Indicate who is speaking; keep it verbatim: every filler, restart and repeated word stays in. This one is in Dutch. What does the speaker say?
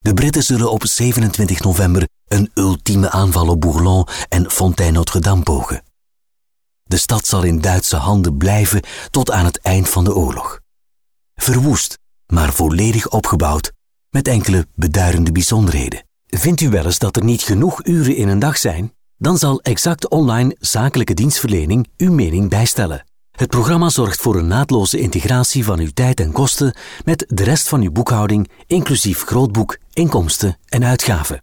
Speaker 1: De Britten zullen op zevenentwintig november een ultieme aanval op Bourlon en Fontaine-Notre-Dame pogen. De stad zal in Duitse handen blijven tot aan het eind van de oorlog. Verwoest, maar volledig opgebouwd, met enkele beduidende bijzonderheden. Vindt u wel eens dat er niet genoeg uren in een dag zijn? Dan zal Exact Online zakelijke dienstverlening uw mening bijstellen. Het programma zorgt voor een naadloze integratie van uw tijd en kosten met de rest van uw boekhouding, inclusief grootboek, inkomsten en uitgaven.